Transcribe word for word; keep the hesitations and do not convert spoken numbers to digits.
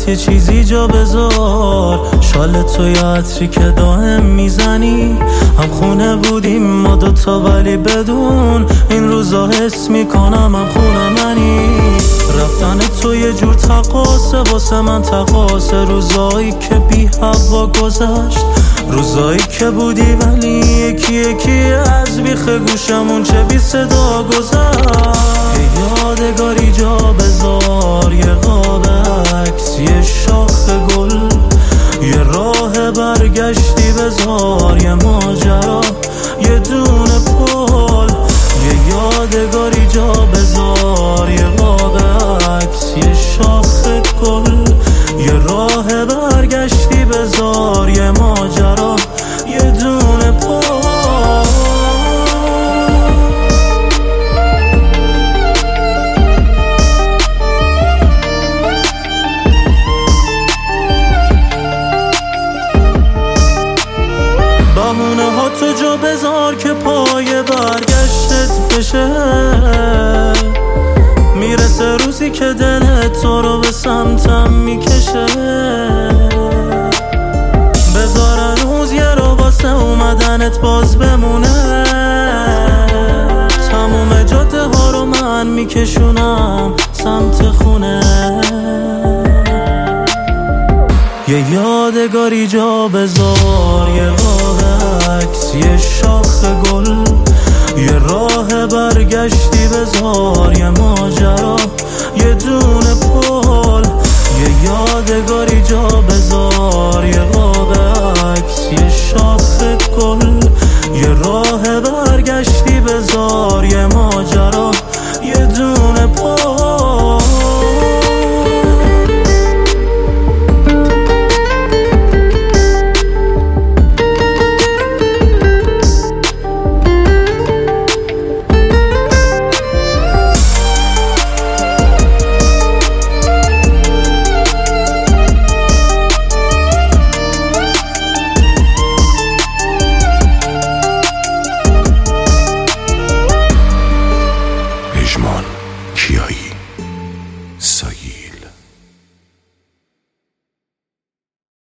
دستت یه چیزی جا بذار، شال تو یه عطری که دائم میزنی. هم خونه بودیم ما دوتا ولی بدون این روزا حس میکنم هم خونه منی. رفتن تو یه جور تقاسه واسه من تقاسه، روزایی که بی هوا گذشت، روزایی که بودی ولی یکی یکی از بیخ گوشمون چه بی صدا گذشت. یه یادگاری جا بذار، یه قاب عکس، یه شاخ گل، یه راه برگشتی بذار، یه ماجرا، یه دونه پل. یه یادگاری جا بذار، یه قاب عکس، یه شاخ گل، یه راه برگشتی بذار، یه ماجرا، یه دونه پل. بهونه ها تو جا بذار که پای برگشتت بشه، میرسه روزی که دلت تو رو به سمتم میکشه. بذار هنوز یه رو واسه اومدنت باز بمونه، تموم جاده ها رو من میکشونم سمت خونه. یه یادگاری جا بذار، یه قاب عکس، یه شاخ گل، یه راه برگشتی بذار، یه ماجرا، یه دونه پل. یه یادگاری جا بذار، یه قاب عکس، یه شاخ گل، یه راه برگشتی بذار، یه ماجرا، یه دونه